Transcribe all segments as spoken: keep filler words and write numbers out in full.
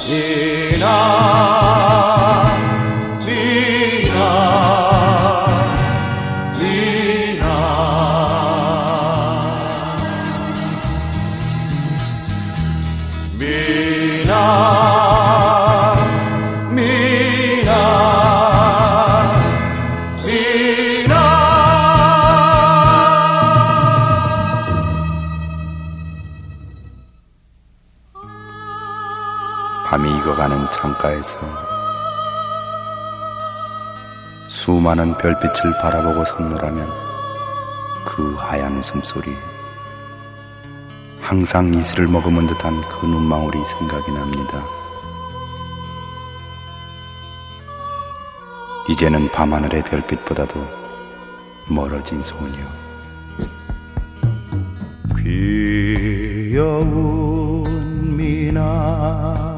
미나 미나 미나 미나 미나 미나 밤이 익어가는 창가에서 수많은 별빛을 바라보고 섰노라면 그 하얀 숨소리, 항상 이슬을 머금은 듯한 그 눈망울이 생각이 납니다. 이제는 밤하늘의 별빛보다도 멀어진 소녀. 귀여운 미나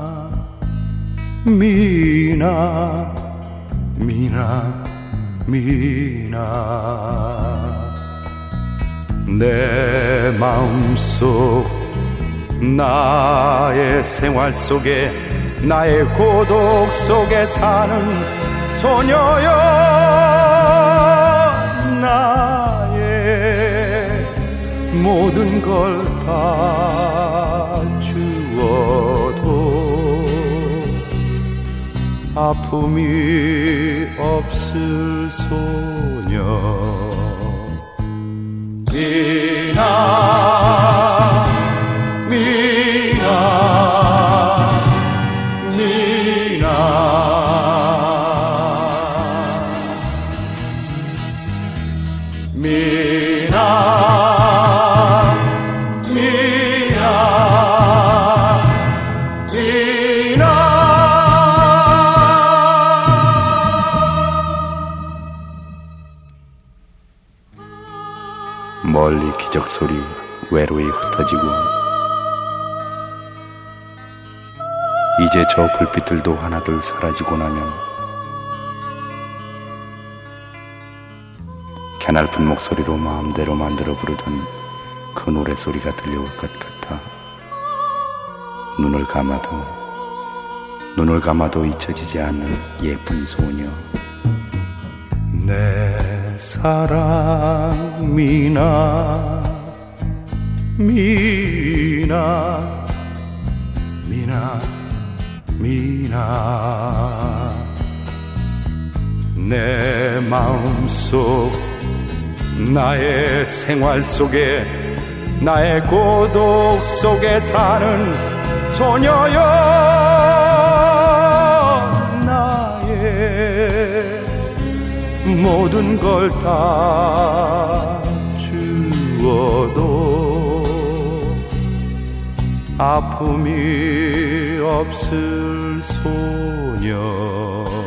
미나 미나 미나 내 마음속 나의 생활 속에 나의 고독 속에 사는 소녀여 나의 모든 걸 다 주어도 아픔이 없을 소녀 미나 미나 미나 미나 미나 미나 멀리 기적소리 외로이 흩어지고 이제 저 불빛들도 하나둘 사라지고 나면 캐날픈 목소리로 마음대로 만들어 부르던 그 노래소리가 들려올 것 같아 눈을 감아도 눈을 감아도 잊혀지지 않는 예쁜 소녀 내 사랑 미나 미나 미나 미나 내 마음속 나의 생활 속에 나의 고독 속에 사는 소녀여 나의 모든 걸 다 주어도 아픔이 없을 소녀